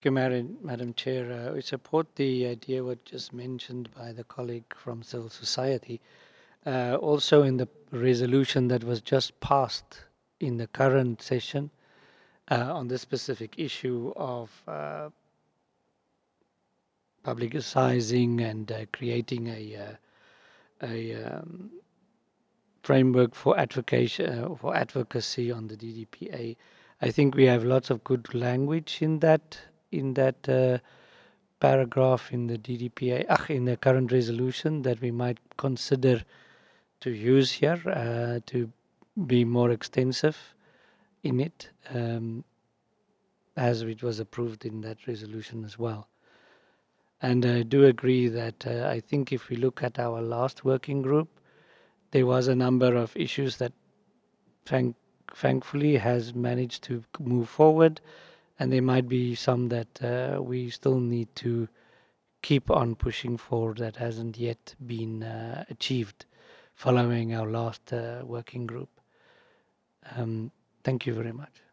you, Madam Chair. We support the idea what just mentioned by the colleague from civil society. Also, in the resolution that was just passed in the current session on this specific issue of publicizing and creating a framework for advocacy on the DDPA. I think we have lots of good language in that paragraph in the DDPA, in the current resolution that we might consider to use here to be more extensive in it, as it was approved in that resolution as well. And I do agree that I think if we look at our last working group, there was a number of issues that thankfully has managed to move forward, and there might be some that we still need to keep on pushing for that hasn't yet been achieved following our last working group. Thank you very much.